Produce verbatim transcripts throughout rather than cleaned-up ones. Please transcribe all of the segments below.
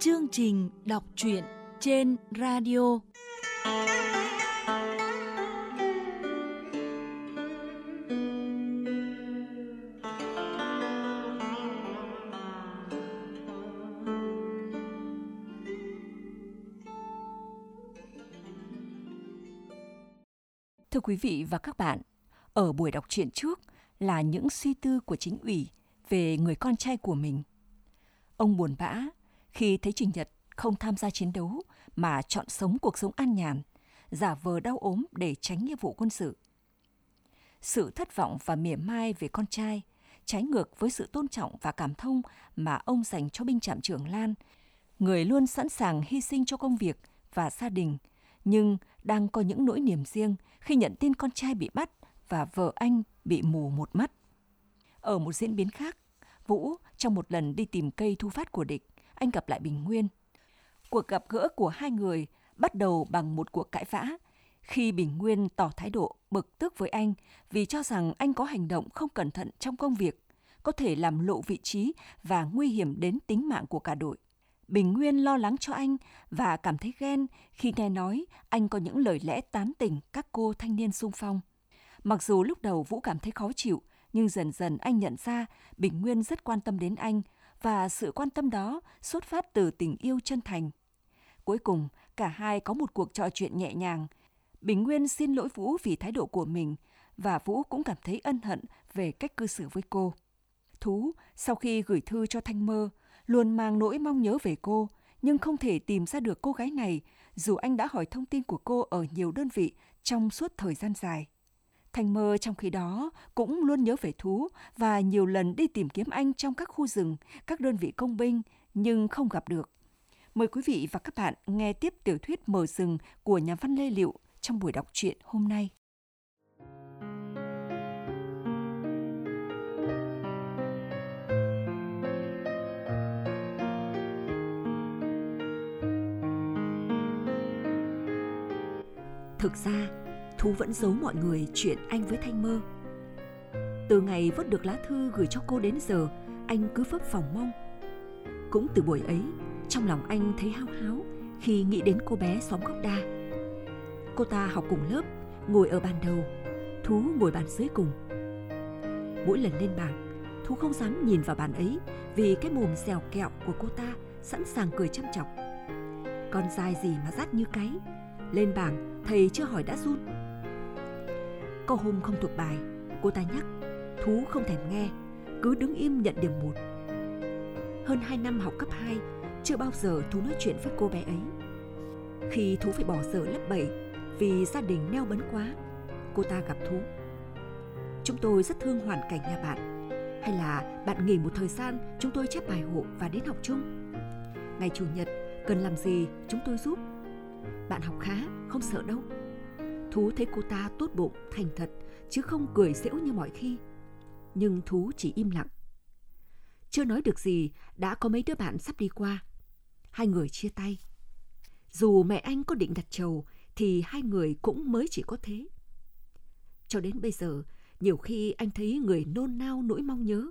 Chương trình đọc truyện trên radio. Thưa quý vị và các bạn, ở buổi đọc truyện trước là những suy tư của Chính ủy về người con trai của mình. Ông buồn bã khi thấy Trình Nhật không tham gia chiến đấu mà chọn sống cuộc sống an nhàn, giả vờ đau ốm để tránh nghĩa vụ quân sự. Sự thất vọng và mỉa mai về con trai trái ngược với sự tôn trọng và cảm thông mà ông dành cho binh trạm trưởng Lan, người luôn sẵn sàng hy sinh cho công việc và gia đình, nhưng đang có những nỗi niềm riêng khi nhận tin con trai bị bắt và vợ anh bị mù một mắt. Ở một diễn biến khác, Vũ trong một lần đi tìm cây thu phát của địch, anh gặp lại Bình Nguyên. Cuộc gặp gỡ của hai người bắt đầu bằng một cuộc cãi vã, khi Bình Nguyên tỏ thái độ bực tức với anh vì cho rằng anh có hành động không cẩn thận trong công việc, có thể làm lộ vị trí và nguy hiểm đến tính mạng của cả đội. Bình Nguyên lo lắng cho anh và cảm thấy ghen khi nghe nói anh có những lời lẽ tán tỉnh các cô thanh niên xung phong. Mặc dù lúc đầu Vũ cảm thấy khó chịu, nhưng dần dần anh nhận ra Bình Nguyên rất quan tâm đến anh và sự quan tâm đó xuất phát từ tình yêu chân thành. Cuối cùng, cả hai có một cuộc trò chuyện nhẹ nhàng. Bình Nguyên xin lỗi Vũ vì thái độ của mình và Vũ cũng cảm thấy ân hận về cách cư xử với cô. Thú, sau khi gửi thư cho Thanh Mơ, luôn mang nỗi mong nhớ về cô, nhưng không thể tìm ra được cô gái này dù anh đã hỏi thông tin của cô ở nhiều đơn vị trong suốt thời gian dài. Thanh Mơ trong khi đó cũng luôn nhớ về Thú và nhiều lần đi tìm kiếm anh trong các khu rừng, các đơn vị công binh, nhưng không gặp được. Mời quý vị và các bạn nghe tiếp tiểu thuyết Mở rừng của nhà văn Lê Liệu trong buổi đọc truyện hôm nay. Thực ra, Thú vẫn giấu mọi người chuyện anh với Thanh Mơ. Từ ngày vớt được lá thư gửi cho cô đến giờ, anh cứ phấp phỏng mong. Cũng từ buổi ấy, trong lòng anh thấy háo háo khi nghĩ đến cô bé xóm gốc đa. Cô ta học cùng lớp, ngồi ở bàn đầu, Thú ngồi bàn dưới cùng. Mỗi lần lên bảng, Thú không dám nhìn vào bàn ấy vì cái mồm dẻo kẹo của cô ta sẵn sàng cười chăm chọc. Con dai gì mà rát như cáy, lên bảng thầy chưa hỏi đã run. Có hôm không thuộc bài, cô ta nhắc, Thú không thèm nghe, cứ đứng im nhận điểm một. Hơn hai năm học cấp hai, chưa bao giờ Thú nói chuyện với cô bé ấy. Khi Thú phải bỏ giờ lớp bảy vì gia đình neo bấn quá, cô ta gặp Thú. Chúng tôi rất thương hoàn cảnh nhà bạn. Hay là bạn nghỉ một thời gian, chúng tôi chép bài hộ và đến học chung. Ngày Chủ nhật, cần làm gì chúng tôi giúp. Bạn học khá, không sợ đâu. Thú thấy cô ta tốt bụng, thành thật, chứ không cười giễu như mọi khi. Nhưng Thú chỉ im lặng. Chưa nói được gì, đã có mấy đứa bạn sắp đi qua. Hai người chia tay. Dù mẹ anh có định đặt trầu, thì hai người cũng mới chỉ có thế. Cho đến bây giờ, nhiều khi anh thấy người nôn nao nỗi mong nhớ.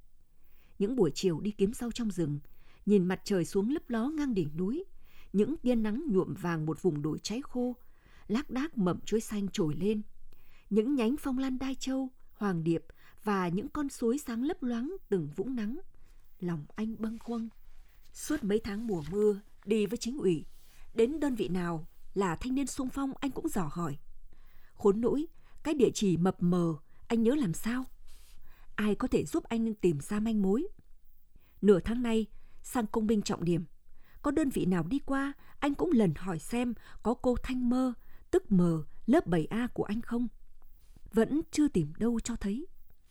Những buổi chiều đi kiếm rau trong rừng, nhìn mặt trời xuống lấp ló ngang đỉnh núi, những tia nắng nhuộm vàng một vùng đồi cháy khô, lác đác mầm chuối xanh trồi lên, những nhánh phong lan đai châu, hoàng điệp và những con suối sáng lấp loáng từng vũng nắng. Lòng anh bâng khuâng. Suốt mấy tháng mùa mưa, đi với Chính ủy, đến đơn vị nào là thanh niên xung phong anh cũng dò hỏi. Khốn nỗi, cái địa chỉ mập mờ, anh nhớ làm sao? Ai có thể giúp anh tìm ra manh mối? Nửa tháng nay, sang công binh trọng điểm, có đơn vị nào đi qua, anh cũng lần hỏi xem có cô Thanh Mơ, tức Mờ, lớp bảy A của anh không. Vẫn chưa tìm đâu cho thấy.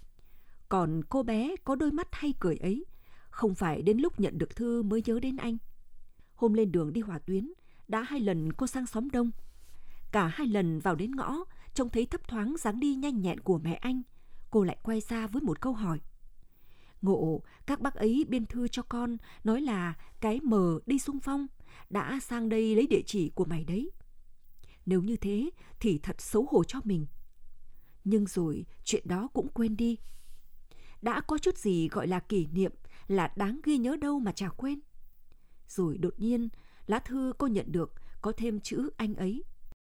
Còn cô bé có đôi mắt hay cười ấy, không phải đến lúc nhận được thư mới nhớ đến anh. Hôm lên đường đi hỏa tuyến, đã hai lần cô sang xóm Đông. Cả hai lần vào đến ngõ, trông thấy thấp thoáng dáng đi nhanh nhẹn của mẹ anh, cô lại quay ra với một câu hỏi. Ngộ, các bác ấy biên thư cho con, nói là cái Mờ đi xung phong, đã sang đây lấy địa chỉ của mày đấy. Nếu như thế thì thật xấu hổ cho mình. Nhưng rồi chuyện đó cũng quên đi. Đã có chút gì gọi là kỷ niệm, là đáng ghi nhớ đâu mà chả quên. Rồi đột nhiên, lá thư cô nhận được có thêm chữ anh ấy.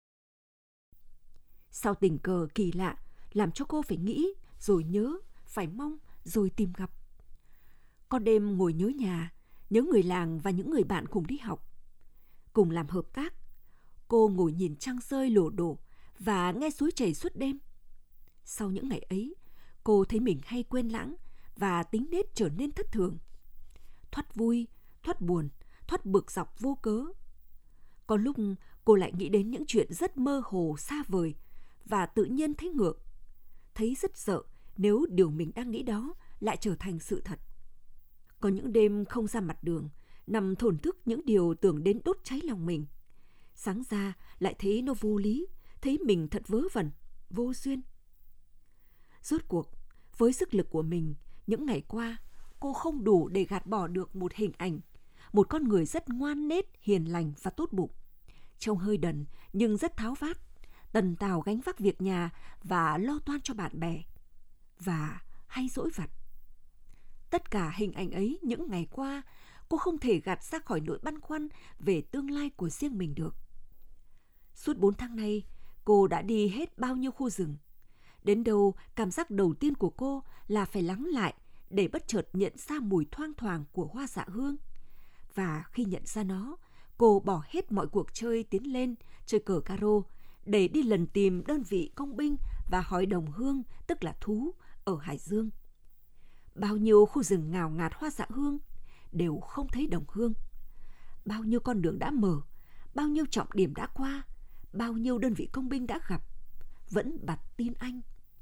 Sao tình cờ kỳ lạ làm cho cô phải nghĩ, rồi nhớ, phải mong, rồi tìm gặp. Có đêm ngồi nhớ nhà, nhớ người làng và những người bạn cùng đi học, cùng làm hợp tác. Cô ngồi nhìn trăng rơi lổ đổ và nghe suối chảy suốt đêm. Sau những ngày ấy, cô thấy mình hay quên lãng và tính nết trở nên thất thường. Thoát vui, thoát buồn, thoát bực dọc vô cớ. Có lúc cô lại nghĩ đến những chuyện rất mơ hồ xa vời và tự nhiên thấy ngược. Thấy rất sợ nếu điều mình đang nghĩ đó lại trở thành sự thật. Có những đêm không ra mặt đường, nằm thổn thức những điều tưởng đến đốt cháy lòng mình. Sáng ra lại thấy nó vô lý, thấy mình thật vớ vẩn, vô duyên. Rốt cuộc, với sức lực của mình, những ngày qua, cô không đủ để gạt bỏ được một hình ảnh, một con người rất ngoan nết, hiền lành và tốt bụng. Trông hơi đần nhưng rất tháo vát, tần tào gánh vác việc nhà và lo toan cho bạn bè. Và hay dỗi vặt. Tất cả hình ảnh ấy những ngày qua, cô không thể gạt ra khỏi nỗi băn khoăn về tương lai của riêng mình được. Suốt bốn tháng nay, cô đã đi hết bao nhiêu khu rừng. Đến đâu, cảm giác đầu tiên của cô là phải lắng lại để bất chợt nhận ra mùi thoang thoảng của hoa dạ hương. Và khi nhận ra nó, cô bỏ hết mọi cuộc chơi tiến lên, chơi cờ caro, để đi lần tìm đơn vị công binh và hỏi đồng hương, tức là thú, ở Hải Dương. Bao nhiêu khu rừng ngào ngạt hoa dạ hương, đều không thấy đồng hương. Bao nhiêu con đường đã mở, bao nhiêu trọng điểm đã qua, bao nhiêu đơn vị công binh đã gặp, vẫn bặt tin anh.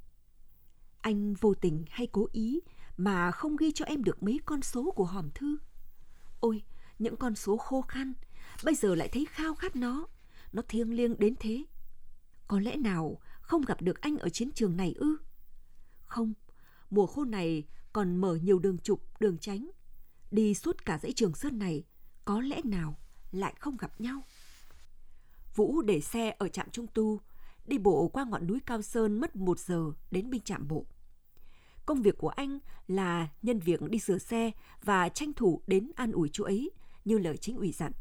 Anh vô tình hay cố ý mà không ghi cho em được mấy con số của hòm thư. Ôi, những con số khô khan, bây giờ lại thấy khao khát nó, nó thiêng liêng đến thế. Có lẽ nào không gặp được anh ở chiến trường này ư? Không, mùa khô này còn mở nhiều đường trục, đường tránh. Đi suốt cả dãy Trường Sơn này, có lẽ nào lại không gặp nhau. Vũ để xe ở trạm Trung Tu, đi bộ qua ngọn núi Cao Sơn mất một giờ đến binh trạm bộ. Công việc của anh là nhân việc đi sửa xe và tranh thủ đến an ủi chú ấy, như lời chính ủy dặn.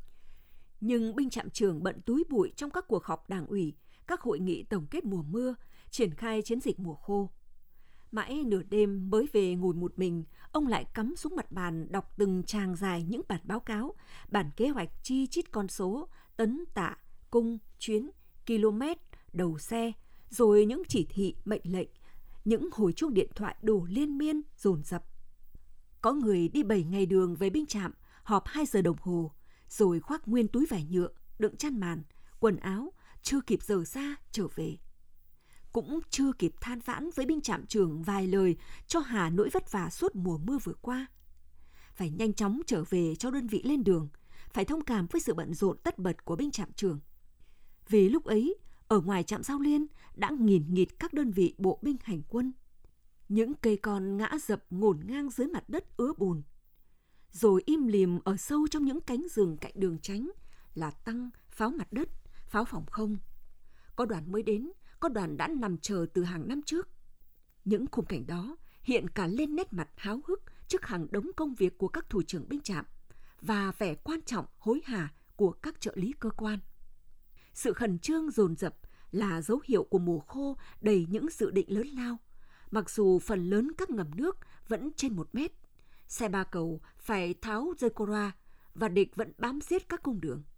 Nhưng binh trạm trưởng bận túi bụi trong các cuộc họp đảng ủy, các hội nghị tổng kết mùa mưa, triển khai chiến dịch mùa khô. Mãi nửa đêm mới về ngồi một mình, ông lại cắm xuống mặt bàn đọc từng trang dài những bản báo cáo, bản kế hoạch chi chít con số, tấn tạ, cung, chuyến, km, đầu xe, rồi những chỉ thị, mệnh lệnh, những hồi chuông điện thoại đổ liên miên, dồn dập. Có người đi bảy ngày đường về binh trạm, họp hai giờ đồng hồ, rồi khoác nguyên túi vải nhựa, đựng chăn màn, quần áo, chưa kịp giờ ra trở về. Cũng chưa kịp than vãn với binh trạm trưởng vài lời cho hà nỗi vất vả suốt mùa mưa vừa qua. Phải nhanh chóng trở về cho đơn vị lên đường, phải thông cảm với sự bận rộn tất bật của binh trạm trưởng. Vì lúc ấy, ở ngoài trạm Giao Liên đã nghìn nghịt các đơn vị bộ binh hành quân. Những cây con ngã dập ngổn ngang dưới mặt đất ứa bùn. Rồi im lìm ở sâu trong những cánh rừng cạnh đường tránh là tăng, pháo mặt đất, pháo phòng không. Có đoàn mới đến, có đoàn đã nằm chờ từ hàng năm trước. Những khung cảnh đó hiện cả lên nét mặt háo hức trước hàng đống công việc của các thủ trưởng binh trạm và vẻ quan trọng hối hả của các trợ lý cơ quan. Sự khẩn trương dồn dập là dấu hiệu của mùa khô đầy những dự định lớn lao. Mặc dù phần lớn các ngầm nước vẫn trên một mét, xe ba cầu phải tháo dây cora và địch vẫn bám giết các cung đường.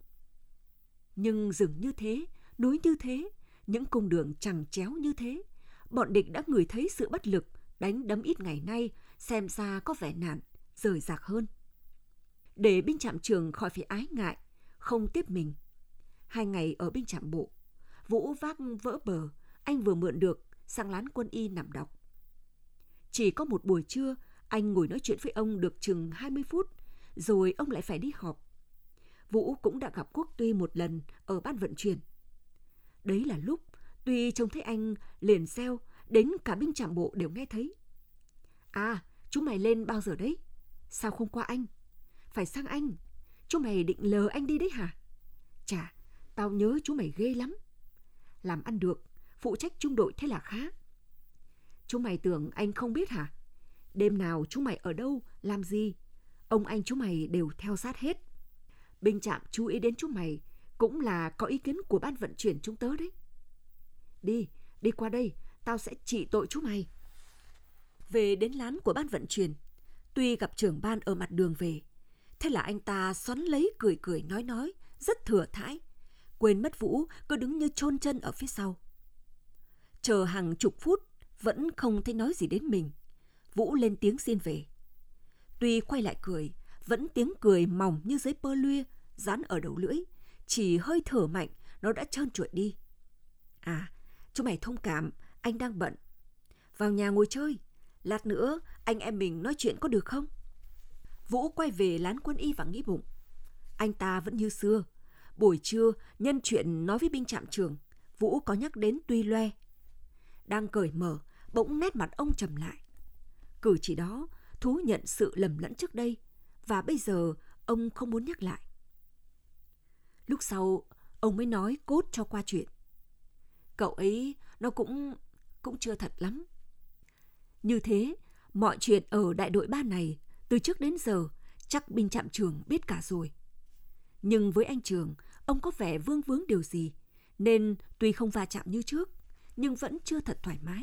Nhưng rừng như thế, núi như thế, những cung đường chằng chéo như thế, bọn địch đã ngửi thấy sự bất lực, đánh đấm ít ngày nay xem ra có vẻ nản, rời rạc hơn. Để binh trạm trưởng khỏi phải ái ngại, không tiếp mình. Hai ngày ở binh trạm bộ, Vũ vác vỡ bờ, anh vừa mượn được sang lán quân y nằm đọc. Chỉ có một buổi trưa, anh ngồi nói chuyện với ông được chừng hai mươi phút, rồi ông lại phải đi họp. Vũ cũng đã gặp Quốc Tuy một lần ở ban vận chuyển. Đấy là lúc Tuy trông thấy anh liền reo, đến cả binh trạm bộ đều nghe thấy. À, chúng mày lên bao giờ đấy? Sao không qua anh? Phải sang anh. Chúng mày định lờ anh đi đấy hả? Chà, tao nhớ chúng mày ghê lắm. Làm ăn được, phụ trách trung đội thế là khá. Chúng mày tưởng anh không biết hả? Đêm nào chúng mày ở đâu, làm gì? Ông anh chú mày đều theo sát hết. Binh trạm chú ý đến chú mày cũng là có ý kiến của ban vận chuyển chúng tớ đấy. Đi, đi qua đây, tao sẽ trị tội chú mày. Về đến lán của ban vận chuyển, tuy gặp trưởng ban ở mặt đường về, thế là anh ta xoắn lấy cười cười nói nói, rất thừa thãi, quên mất Vũ cứ đứng như chôn chân ở phía sau. Chờ hàng chục phút, vẫn không thấy nói gì đến mình. Vũ lên tiếng xin về. Tuy quay lại cười, vẫn tiếng cười mỏng như giấy pơ luya dán ở đầu lưỡi, chỉ hơi thở mạnh nó đã trơn trụi đi. À, chú mày thông cảm, anh đang bận. Vào nhà ngồi chơi, lát nữa anh em mình nói chuyện có được không? Vũ quay về lán quân y và nghĩ bụng. Anh ta vẫn như xưa. Buổi trưa, nhân chuyện nói với binh trạm trưởng, Vũ có nhắc đến Tuy Loe. Đang cởi mở, bỗng nét mặt ông trầm lại. Cử chỉ đó thú nhận sự lầm lẫn trước đây, và bây giờ ông không muốn nhắc lại. Lúc sau, ông mới nói cốt cho qua chuyện. Cậu ấy nó cũng cũng chưa thật lắm. Như thế, mọi chuyện ở đại đội ba này từ trước đến giờ chắc binh trạm trưởng biết cả rồi. Nhưng với anh Trường, ông có vẻ vương vướng điều gì, nên tuy không va chạm như trước, nhưng vẫn chưa thật thoải mái.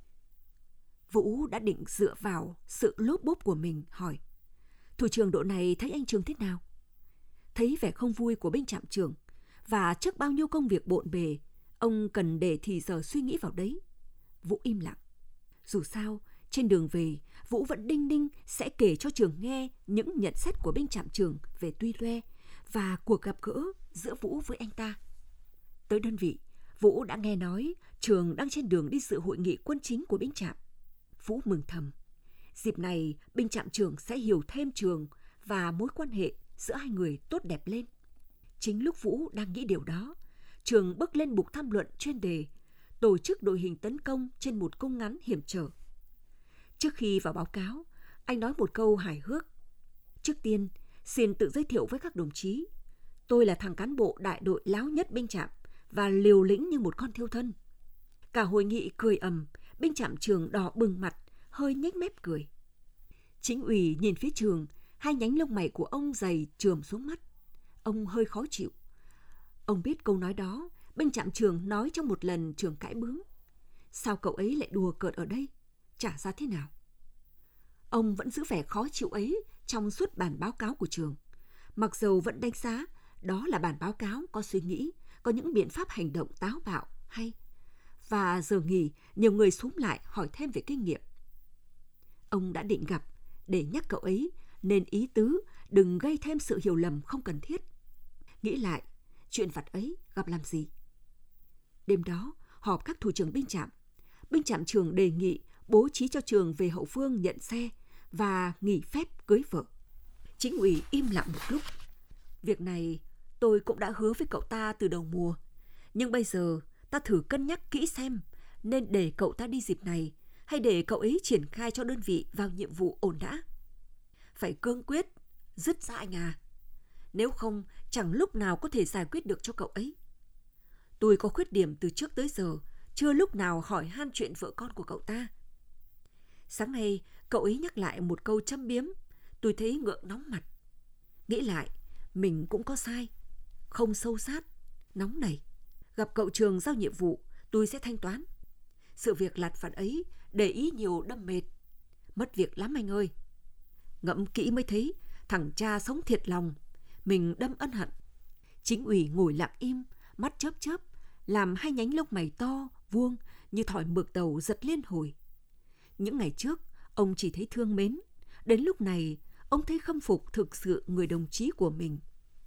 Vũ đã định dựa vào sự lốp bốp của mình hỏi, thủ trưởng đội này thấy anh Trường thế nào? Thấy vẻ không vui của binh trạm trưởng, và trước bao nhiêu công việc bộn bề, ông cần để thì giờ suy nghĩ vào đấy. Vũ im lặng. Dù sao, trên đường về, Vũ vẫn đinh ninh sẽ kể cho Trường nghe những nhận xét của binh trạm trưởng về Tuy Loe và cuộc gặp gỡ giữa Vũ với anh ta. Tới đơn vị, Vũ đã nghe nói Trường đang trên đường đi dự hội nghị quân chính của binh trạm. Vũ mừng thầm. Dịp này, binh trạm trưởng sẽ hiểu thêm Trường và mối quan hệ giữa hai người tốt đẹp lên. Chính lúc Vũ đang nghĩ điều đó, Trường bước lên bục tham luận chuyên đề tổ chức đội hình tấn công trên một cung ngắn hiểm trở. Trước khi vào báo cáo, anh nói một câu hài hước. Trước tiên, xin tự giới thiệu với các đồng chí. Tôi là thằng cán bộ đại đội láo nhất binh trạm và liều lĩnh như một con thiêu thân. Cả hội nghị cười ầm, binh trạm Trường đỏ bừng mặt, hơi nhếch mép cười. Chính ủy nhìn phía Trường, hai nhánh lông mày của ông dày chườm xuống mắt. Ông hơi khó chịu. Ông biết câu nói đó, binh trạm Trường nói trong một lần Trường cãi bướng. Sao cậu ấy lại đùa cợt ở đây? Chả ra thế nào. Ông vẫn giữ vẻ khó chịu ấy trong suốt bản báo cáo của Trường. Mặc dầu vẫn đánh giá đó là bản báo cáo có suy nghĩ, có những biện pháp hành động táo bạo hay. Và giờ nghỉ, nhiều người xúm lại hỏi thêm về kinh nghiệm. Ông đã định gặp để nhắc cậu ấy nên ý tứ đừng gây thêm sự hiểu lầm không cần thiết. Nghĩ lại, chuyện vặt ấy gặp làm gì? Đêm đó, họp các thủ trưởng binh trạm. Binh trạm Trường đề nghị bố trí cho Trường về hậu phương nhận xe và nghỉ phép cưới vợ. Chính ủy im lặng một lúc. Việc này tôi cũng đã hứa với cậu ta từ đầu mùa. Nhưng bây giờ ta thử cân nhắc kỹ xem nên để cậu ta đi dịp này hay để cậu ấy triển khai cho đơn vị vào nhiệm vụ ổn đã. Phải cương quyết, dứt ra anh à. Nếu không, chẳng lúc nào có thể giải quyết được cho cậu ấy. Tôi có khuyết điểm từ trước tới giờ, chưa lúc nào hỏi han chuyện vợ con của cậu ta. Sáng nay, cậu ấy nhắc lại một câu châm biếm, tôi thấy ngượng nóng mặt. Nghĩ lại, mình cũng có sai, không sâu sát, nóng nảy. Gặp cậu Trường giao nhiệm vụ, tôi sẽ thanh toán. Sự việc lặt vặt ấy, để ý nhiều đâm mệt. Mất việc lắm anh ơi. Ngẫm kỹ mới thấy, thằng cha sống thiệt lòng, mình đâm ân hận. Chính ủy ngồi lặng im, mắt chớp chớp, làm hai nhánh lông mày to, vuông như thỏi mực đầu giật liên hồi. Những ngày trước, ông chỉ thấy thương mến. Đến lúc này, ông thấy khâm phục thực sự người đồng chí của mình.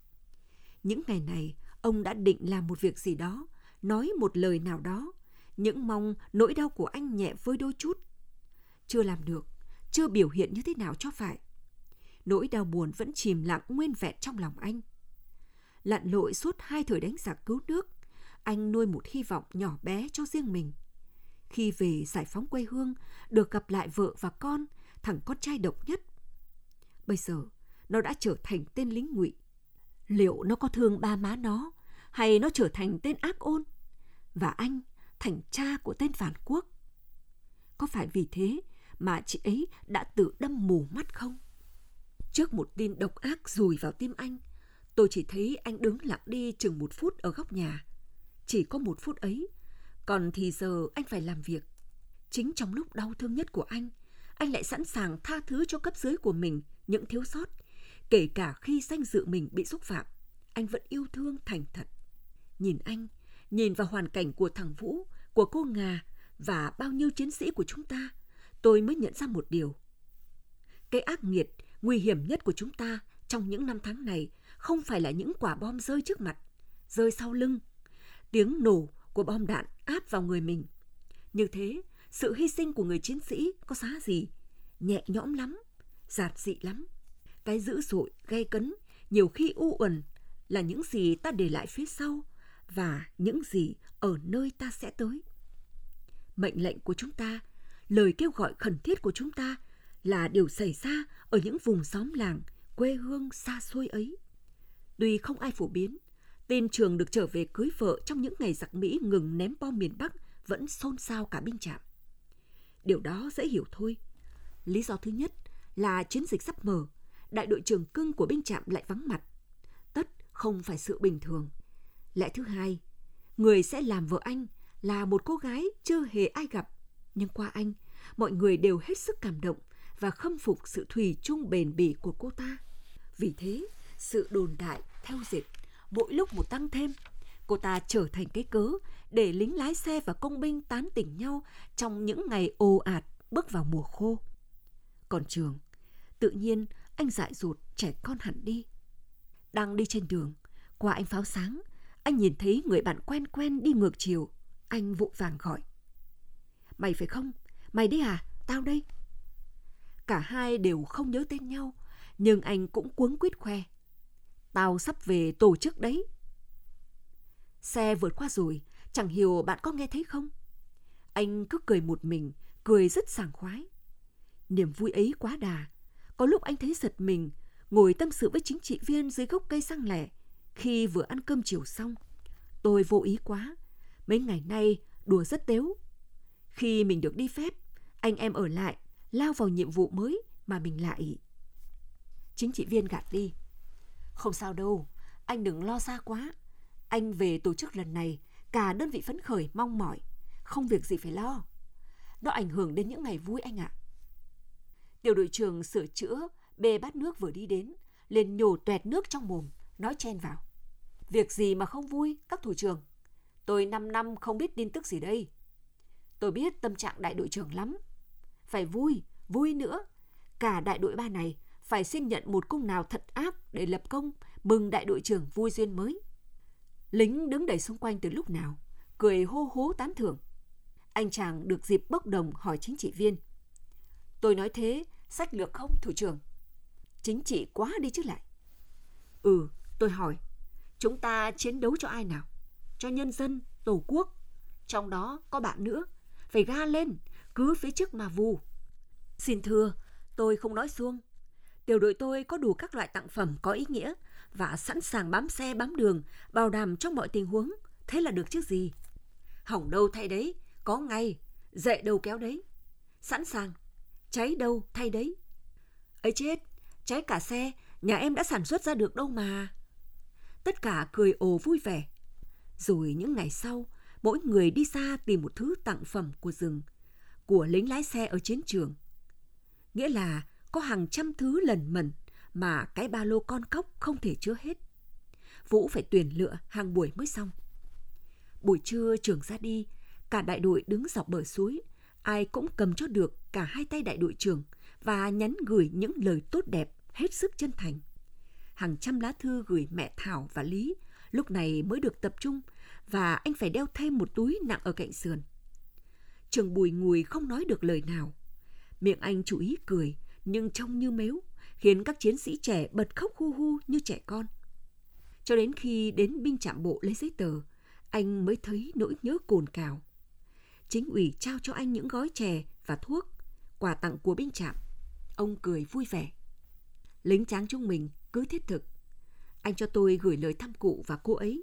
Những ngày này, ông đã định làm một việc gì đó, nói một lời nào đó, những mong nỗi đau của anh nhẹ vơi đôi chút. Chưa làm được, chưa biểu hiện như thế nào cho phải. Nỗi đau buồn vẫn chìm lặng nguyên vẹn trong lòng anh. Lặn lội suốt hai thời đánh giặc cứu nước, anh nuôi một hy vọng nhỏ bé cho riêng mình. Khi về giải phóng quê hương, được gặp lại vợ và con, thằng con trai độc nhất. Bây giờ, nó đã trở thành tên lính ngụy. Liệu nó có thương ba má nó, hay nó trở thành tên ác ôn? Và anh thành cha của tên phản quốc. Có phải vì thế mà chị ấy đã tự đâm mù mắt không? Trước một tin độc ác dùi vào tim anh, tôi chỉ thấy anh đứng lặng đi chừng một phút ở góc nhà. Chỉ có một phút ấy, còn thì giờ anh phải làm việc. Chính trong lúc đau thương nhất của anh, anh lại sẵn sàng tha thứ cho cấp dưới của mình những thiếu sót, kể cả khi danh dự mình bị xúc phạm. Anh vẫn yêu thương thành thật. Nhìn anh, nhìn vào hoàn cảnh của thằng Vũ, của cô Ngà và bao nhiêu chiến sĩ của chúng ta, tôi mới nhận ra một điều. Cái ác nghiệt, nguy hiểm nhất của chúng ta trong những năm tháng này không phải là những quả bom rơi trước mặt, rơi sau lưng, tiếng nổ của bom đạn áp vào người mình. Như thế, sự hy sinh của người chiến sĩ có giá gì? Nhẹ nhõm lắm, giản dị lắm. Cái dữ dội, gay cấn, nhiều khi u uẩn là những gì ta để lại phía sau và những gì ở nơi ta sẽ tới. Mệnh lệnh của chúng ta, lời kêu gọi khẩn thiết của chúng ta là điều xảy ra ở những vùng xóm làng, quê hương xa xôi ấy. Tuy không ai phổ biến, tin Trường được trở về cưới vợ trong những ngày giặc Mỹ ngừng ném bom miền Bắc vẫn xôn xao cả binh trạm. Điều đó dễ hiểu thôi. Lý do thứ nhất là chiến dịch sắp mở, đại đội trưởng Cưng của binh trạm lại vắng mặt. Tất không phải sự bình thường. Lẽ thứ hai, người sẽ làm vợ anh là một cô gái chưa hề ai gặp, nhưng qua anh, mọi người đều hết sức cảm động và khâm phục sự thủy chung bền bỉ của cô ta. Vì thế, sự đồn đại, theo dệt, mỗi lúc một tăng thêm. Cô ta trở thành cái cớ để lính lái xe và công binh tán tỉnh nhau trong những ngày ồ ạt bước vào mùa khô. Còn Trường, tự nhiên anh dại dột, trẻ con hẳn đi. Đang đi trên đường, qua ánh pháo sáng, anh nhìn thấy người bạn quen quen đi ngược chiều. Anh vội vàng gọi: "Mày phải không? Mày đấy à? Tao đây." Cả hai đều không nhớ tên nhau, nhưng anh cũng cuống quýt khoe: "Tao sắp về tổ chức đấy." Xe vượt qua rồi, chẳng hiểu bạn có nghe thấy không? Anh cứ cười một mình, cười rất sảng khoái. Niềm vui ấy quá đà. Có lúc anh thấy giật mình, ngồi tâm sự với chính trị viên dưới gốc cây xăng lẻ khi vừa ăn cơm chiều xong. Tôi vô ý quá, mấy ngày nay đùa rất tếu. Khi mình được đi phép, anh em ở lại, lao vào nhiệm vụ mới mà mình lại... Chính trị viên gạt đi: "Không sao đâu, anh đừng lo xa quá. Anh về tổ chức lần này, cả đơn vị phấn khởi mong mỏi, không việc gì phải lo. Nó ảnh hưởng đến những ngày vui anh ạ." Tiểu đội trưởng sửa chữa bê bát nước vừa đi đến, liền nhổ toẹt nước trong mồm, nói chen vào: "Việc gì mà không vui, các thủ trưởng? Tôi năm năm không biết tin tức gì đây. Tôi biết tâm trạng đại đội trưởng lắm. Phải vui, vui nữa. Cả đại đội ba này phải xin nhận một cung nào thật ác để lập công, mừng đại đội trưởng vui duyên mới." Lính đứng đầy xung quanh từ lúc nào, cười hô hố tán thưởng. Anh chàng được dịp bốc đồng hỏi chính trị viên: "Tôi nói thế, sách lược không, thủ trưởng?" Chính trị quá đi chứ lại. "Ừ, tôi hỏi, chúng ta chiến đấu cho ai nào? Cho nhân dân, tổ quốc. Trong đó có bạn nữa. Phải ga lên, cứ phía trước mà vù." "Xin thưa, tôi không nói suông. Tiểu đội tôi có đủ các loại tặng phẩm có ý nghĩa và sẵn sàng bám xe bám đường, bảo đảm trong mọi tình huống. Thế là được chứ gì. Hỏng đâu thay đấy, có ngay. Dậy đâu kéo đấy. Sẵn sàng, cháy đâu thay đấy. Ấy chết, cháy cả xe, nhà em đã sản xuất ra được đâu mà." Tất cả cười ồ vui vẻ. Rồi những ngày sau, mỗi người đi xa tìm một thứ tặng phẩm của rừng, của lính lái xe ở chiến trường. Nghĩa là có hàng trăm thứ lần mần mà cái ba lô con cóc không thể chứa hết. Vũ phải tuyển lựa hàng buổi mới xong. Buổi trưa Trường ra đi, cả đại đội đứng dọc bờ suối, ai cũng cầm cho được cả hai tay đại đội trưởng và nhắn gửi những lời tốt đẹp hết sức chân thành. Hàng trăm lá thư gửi mẹ Thảo và Lý lúc này mới được tập trung, và anh phải đeo thêm một túi nặng ở cạnh sườn. Trường bùi ngùi không nói được lời nào. Miệng anh chú ý cười nhưng trông như mếu, khiến các chiến sĩ trẻ bật khóc hu hu như trẻ con. Cho đến khi đến binh trạm bộ lấy giấy tờ, anh mới thấy nỗi nhớ cồn cào. Chính ủy trao cho anh những gói chè và thuốc, quà tặng của binh trạm. Ông cười vui vẻ: "Lính tráng chúng mình cứ thiết thực. Anh cho tôi gửi lời thăm cụ và cô ấy.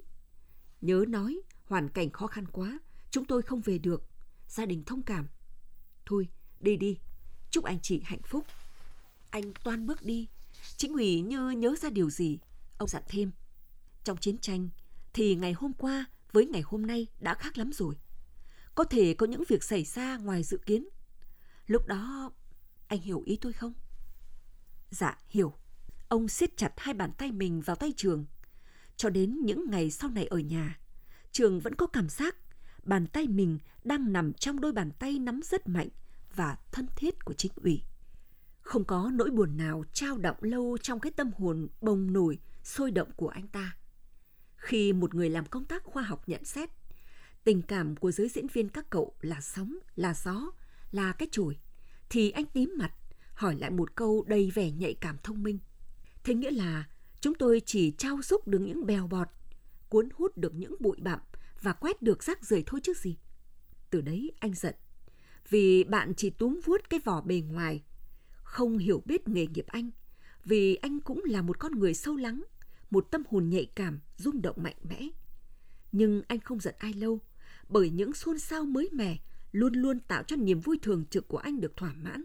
Nhớ nói hoàn cảnh khó khăn quá, chúng tôi không về được. Gia đình thông cảm. Thôi, đi đi. Chúc anh chị hạnh phúc." Anh toan bước đi, Chính ủy như nhớ ra điều gì, ông dặn thêm. Trong chiến tranh thì ngày hôm qua với ngày hôm nay đã khác lắm rồi. Có thể có những việc xảy ra ngoài dự kiến. Lúc đó anh hiểu ý tôi không? Dạ, hiểu. Ông siết chặt hai bàn tay mình vào tay Trường. Cho đến những ngày sau này ở nhà, Trường vẫn có cảm giác bàn tay mình đang nằm trong đôi bàn tay nắm rất mạnh và thân thiết của chính ủy. Không có nỗi buồn nào trao đọng lâu trong cái tâm hồn bồng nổi, sôi động của anh ta. Khi một người làm công tác khoa học nhận xét, tình cảm của giới diễn viên các cậu là sóng, là gió, là cái chổi, thì anh tím mặt, hỏi lại một câu đầy vẻ nhạy cảm thông minh. Thế nghĩa là chúng tôi chỉ trao xúc được những bèo bọt, cuốn hút được những bụi bặm và quét được rác rưởi thôi chứ gì. Từ đấy anh giận, vì bạn chỉ túm vuốt cái vỏ bề ngoài, không hiểu biết nghề nghiệp anh, vì anh cũng là một con người sâu lắng, một tâm hồn nhạy cảm, rung động mạnh mẽ. Nhưng anh không giận ai lâu, bởi những xôn xao mới mẻ luôn luôn tạo cho niềm vui thường trực của anh được thỏa mãn.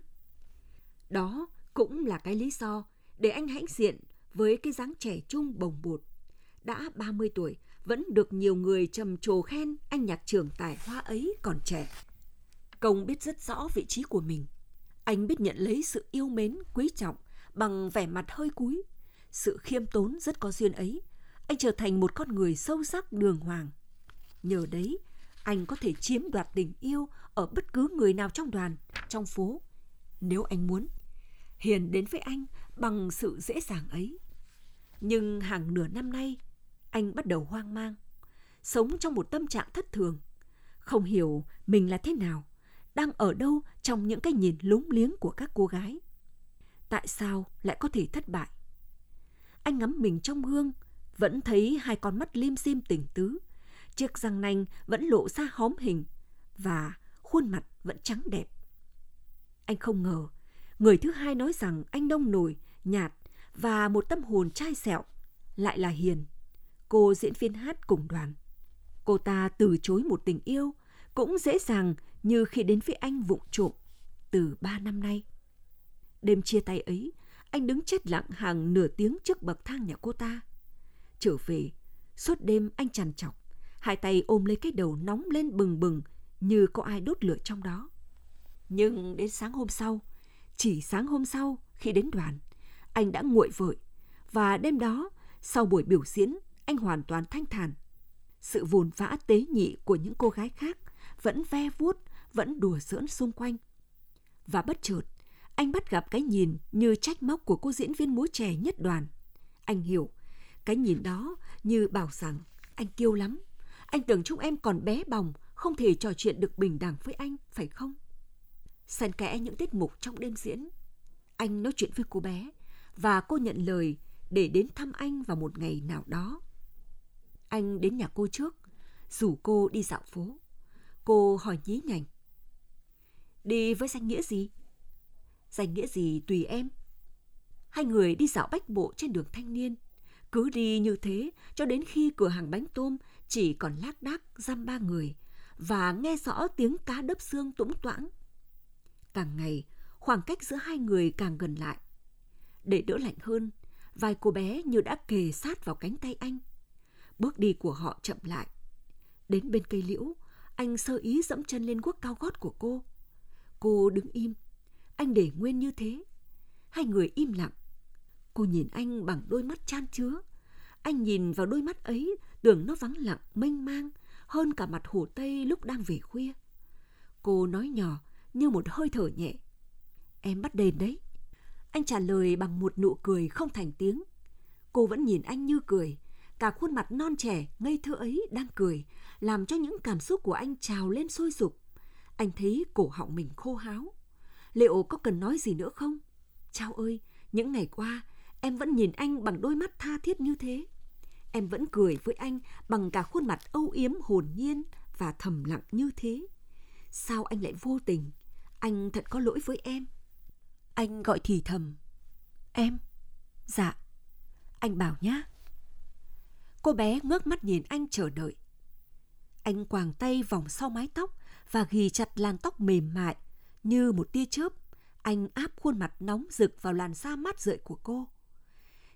Đó cũng là cái lý do để anh hãnh diện với cái dáng trẻ trung bồng bột. Đã ba mươi tuổi, vẫn được nhiều người trầm trồ khen anh nhạc trưởng tài hoa ấy còn trẻ. Công biết rất rõ vị trí của mình. Anh biết nhận lấy sự yêu mến, quý trọng bằng vẻ mặt hơi cúi. Sự khiêm tốn rất có duyên ấy, anh trở thành một con người sâu sắc đường hoàng. Nhờ đấy, anh có thể chiếm đoạt tình yêu ở bất cứ người nào trong đoàn, trong phố, nếu anh muốn. Hiền đến với anh bằng sự dễ dàng ấy. Nhưng hàng nửa năm nay, anh bắt đầu hoang mang, sống trong một tâm trạng thất thường, không hiểu mình là thế nào, đang ở đâu trong những cái nhìn lúng liếng của các cô gái. Tại sao lại có thể thất bại? Anh ngắm mình trong gương, vẫn thấy hai con mắt lim dim tình tứ, chiếc răng nanh vẫn lộ ra hóm hình và khuôn mặt vẫn trắng đẹp. Anh không ngờ, người thứ hai nói rằng anh nông nổi, nhạt và một tâm hồn chai sẹo lại là Hiền, cô diễn viên hát cùng đoàn. Cô ta từ chối một tình yêu cũng dễ dàng như khi đến với anh vụng trộm từ ba năm nay. Đêm chia tay ấy, anh đứng chết lặng hàng nửa tiếng trước bậc thang nhà cô ta. Trở về, suốt đêm anh trằn trọc, hai tay ôm lấy cái đầu nóng lên bừng bừng như có ai đốt lửa trong đó. Nhưng đến sáng hôm sau, chỉ sáng hôm sau khi đến đoàn, anh đã nguội vợi, và đêm đó, sau buổi biểu diễn, anh hoàn toàn thanh thản. Sự vồn vã tế nhị của những cô gái khác vẫn ve vuốt, vẫn đùa giỡn xung quanh. Và bất chợt, anh bắt gặp cái nhìn như trách móc của cô diễn viên múa trẻ nhất đoàn. Anh hiểu, cái nhìn đó như bảo rằng anh kiêu lắm. Anh tưởng chúng em còn bé bỏng, không thể trò chuyện được bình đẳng với anh, phải không? Xen kẽ những tiết mục trong đêm diễn, anh nói chuyện với cô bé và cô nhận lời để đến thăm anh vào một ngày nào đó. Anh đến nhà cô trước, rủ cô đi dạo phố. Cô hỏi nhí nhảnh: đi với danh nghĩa gì? Danh nghĩa gì tùy em. Hai người đi dạo bách bộ trên đường Thanh Niên, cứ đi như thế cho đến khi cửa hàng bánh tôm chỉ còn lác đác dăm ba người và nghe rõ tiếng cá đớp xương tũng toãng. Càng ngày, khoảng cách giữa hai người càng gần lại. Để đỡ lạnh hơn, vai cô bé như đã kề sát vào cánh tay anh. Bước đi của họ chậm lại. Đến bên cây liễu, anh sơ ý dẫm chân lên guốc cao gót của cô. Cô đứng im, anh để nguyên như thế. Hai người im lặng. Cô nhìn anh bằng đôi mắt chan chứa. Anh nhìn vào đôi mắt ấy, tưởng nó vắng lặng, mênh mang hơn cả mặt Hồ Tây lúc đang về khuya. Cô nói nhỏ như một hơi thở nhẹ: em bắt đền đấy. Anh trả lời bằng một nụ cười không thành tiếng. Cô vẫn nhìn anh như cười. Cả khuôn mặt non trẻ, ngây thơ ấy đang cười, làm cho những cảm xúc của anh trào lên sôi sục. Anh thấy cổ họng mình khô háo. Liệu có cần nói gì nữa không? Chao ơi, những ngày qua, em vẫn nhìn anh bằng đôi mắt tha thiết như thế. Em vẫn cười với anh bằng cả khuôn mặt âu yếm hồn nhiên và thầm lặng như thế. Sao anh lại vô tình? Anh thật có lỗi với em. Anh gọi thì thầm: em? Dạ. Anh bảo nhá. Cô bé ngước mắt nhìn anh chờ đợi. Anh quàng tay vòng sau mái tóc và ghì chặt làn tóc mềm mại như một tia chớp. Anh áp khuôn mặt nóng rực vào làn da mát rượi của cô.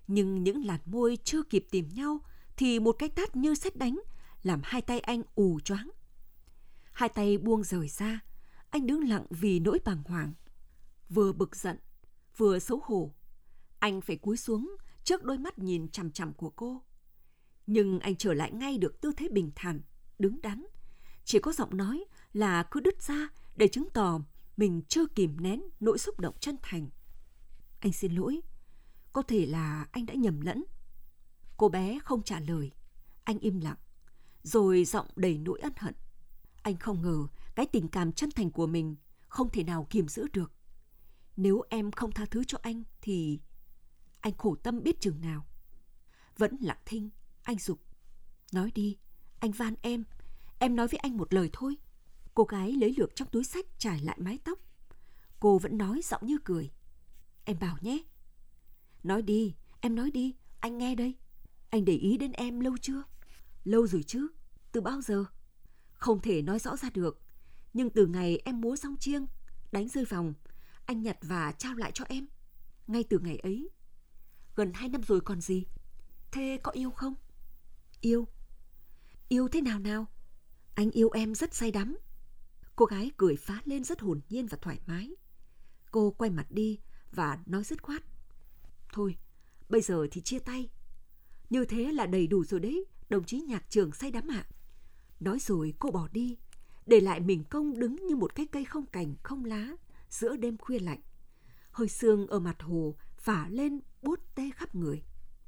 Nhưng những làn môi chưa kịp tìm nhau thì một cái tát như sét đánh làm hai tay anh ù choáng. Hai tay buông rời ra, anh đứng lặng vì nỗi bàng hoàng. Vừa bực giận, vừa xấu hổ. Anh phải cúi xuống trước đôi mắt nhìn chằm chằm của cô. Nhưng anh trở lại ngay được tư thế bình thản, đứng đắn. Chỉ có giọng nói là cứ đứt ra để chứng tỏ mình chưa kìm nén nỗi xúc động chân thành. Anh xin lỗi, có thể là anh đã nhầm lẫn. Cô bé không trả lời, anh im lặng, rồi giọng đầy nỗi ân hận. Anh không ngờ cái tình cảm chân thành của mình không thể nào kiềm giữ được. Nếu em không tha thứ cho anh thì anh khổ tâm biết chừng nào. Vẫn lặng thinh, anh giục. Nói đi, anh van em. Em nói với anh một lời thôi. Cô gái lấy lược trong túi xách trải lại mái tóc. Cô vẫn nói giọng như cười. Em bảo nhé. Nói đi, em nói đi, anh nghe đây. Anh để ý đến em lâu chưa? Lâu rồi chứ, từ bao giờ? Không thể nói rõ ra được. Nhưng từ ngày em múa song chiêng, đánh rơi vòng, anh nhặt và trao lại cho em. Ngay từ ngày ấy. Gần hai năm rồi còn gì. Thế có yêu không? Yêu. Yêu thế nào nào? Anh yêu em rất say đắm. Cô gái cười phá lên rất hồn nhiên và thoải mái. Cô quay mặt đi và nói dứt khoát. Thôi, bây giờ thì chia tay. Như thế là đầy đủ rồi đấy, đồng chí nhạc trưởng say đắm ạ. Nói rồi cô bỏ đi, để lại mình Công đứng như một cái cây không cành không lá giữa đêm khuya lạnh. Hơi sương ở mặt hồ phả lên buốt tê khắp người.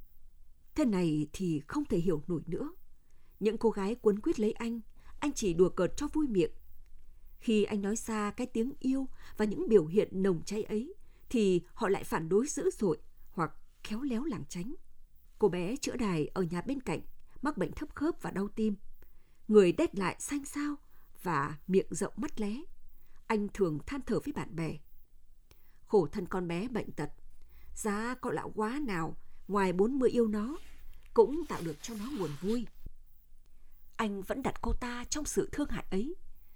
Thế này thì không thể hiểu nổi nữa. Những cô gái quấn quýt lấy anh, anh chỉ đùa cợt cho vui miệng. Khi anh nói ra cái tiếng yêu và những biểu hiện nồng cháy ấy, thì họ lại phản đối dữ dội hoặc khéo léo lảng tránh. Cô bé chữa đài ở nhà bên cạnh mắc bệnh thấp khớp và đau tim. Người đét lại xanh xao và miệng rộng mắt lé. Anh thường than thở với bạn bè. Khổ thân con bé bệnh tật. Giá có lão quá nào ngoài bốn mươi yêu nó cũng tạo được cho nó nguồn vui. Anh vẫn đặt cô ta trong sự thương hại ấy.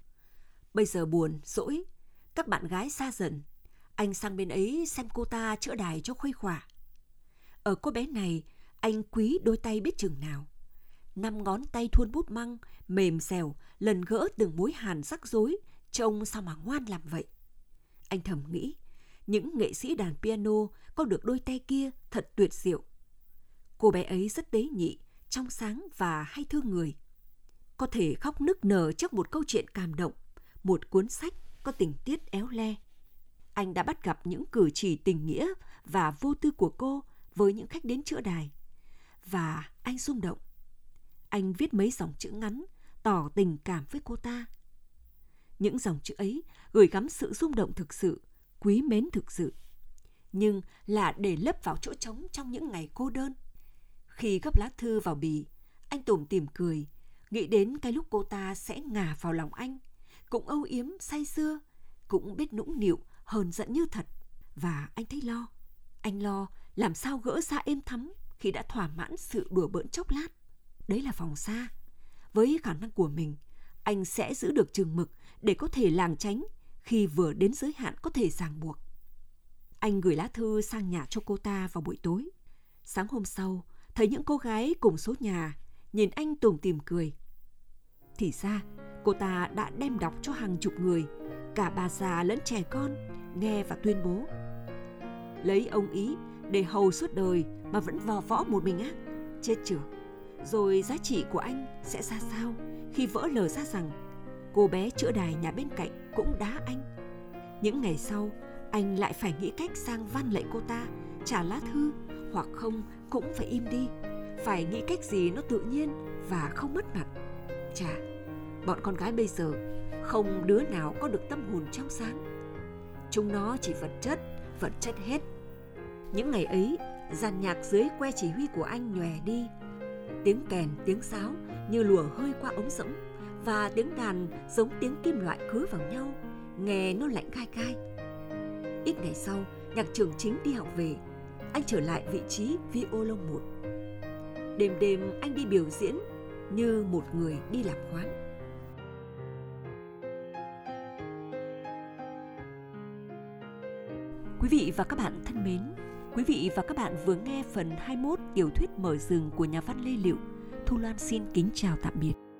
Bây giờ buồn, dỗi, các bạn gái xa dần, anh sang bên ấy xem cô ta chữa đài cho khuây khỏa. Ở cô bé này, anh quý đôi tay biết chừng nào. Năm ngón tay thuôn bút măng, mềm dẻo, lần gỡ từng mối hàn rắc rối, trông sao mà ngoan làm vậy. Anh thầm nghĩ, những nghệ sĩ đàn piano có được đôi tay kia thật tuyệt diệu. Cô bé ấy rất tế nhị, trong sáng và hay thương người. Có thể khóc nức nở trước một câu chuyện cảm động, một cuốn sách có tình tiết éo le. Anh đã bắt gặp những cử chỉ tình nghĩa và vô tư của cô với những khách đến chữa đài. Và anh rung động. Anh viết mấy dòng chữ ngắn, tỏ tình cảm với cô ta. Những dòng chữ ấy gửi gắm sự rung động thực sự, quý mến thực sự. Nhưng là để lấp vào chỗ trống trong những ngày cô đơn. Khi gấp lá thư vào bì, anh tủm tỉm cười, nghĩ đến cái lúc cô ta sẽ ngả vào lòng anh, cũng âu yếm say sưa, cũng biết nũng nịu, hờn giận như thật. Và anh thấy lo. Anh lo làm sao gỡ ra êm thắm khi đã thỏa mãn sự đùa bỡn chốc lát. Đấy là vòng xa. Với khả năng của mình, anh sẽ giữ được chừng mực để có thể lảng tránh khi vừa đến giới hạn có thể ràng buộc. Anh gửi lá thư sang nhà cho cô ta vào buổi tối. Sáng hôm sau, thấy những cô gái cùng số nhà nhìn anh tủm tỉm cười. Thì ra, cô ta đã đem đọc cho hàng chục người, cả bà già lẫn trẻ con, nghe và tuyên bố. Lấy ông ý để hầu suốt đời mà vẫn vò võ một mình á, chết chưa? Rồi giá trị của anh sẽ ra sao khi vỡ lờ ra rằng cô bé chữa đài nhà bên cạnh cũng đá anh? Những ngày sau, anh lại phải nghĩ cách sang van lạy cô ta trả lá thư, hoặc không cũng phải im đi, phải nghĩ cách gì nó tự nhiên và không mất mặt. Chà, bọn con gái bây giờ không đứa nào có được tâm hồn trong sáng. Chúng nó chỉ vật chất, vật chất hết. Những ngày ấy, dàn nhạc dưới que chỉ huy của anh nhòe đi. Tiếng kèn, tiếng sáo như lùa hơi qua ống rỗng, và tiếng đàn giống tiếng kim loại cứa vào nhau, nghe nó lạnh gai gai. Ít ngày sau, nhạc trưởng chính đi học về, anh trở lại vị trí violon một. Đêm đêm anh đi biểu diễn như một người đi làm khoán. Quý vị và các bạn thân mến, Quý vị và các bạn vừa nghe phần hai mươi mốt tiểu thuyết Mở rừng của nhà văn Lê Lựu. Thu Loan xin kính chào tạm biệt.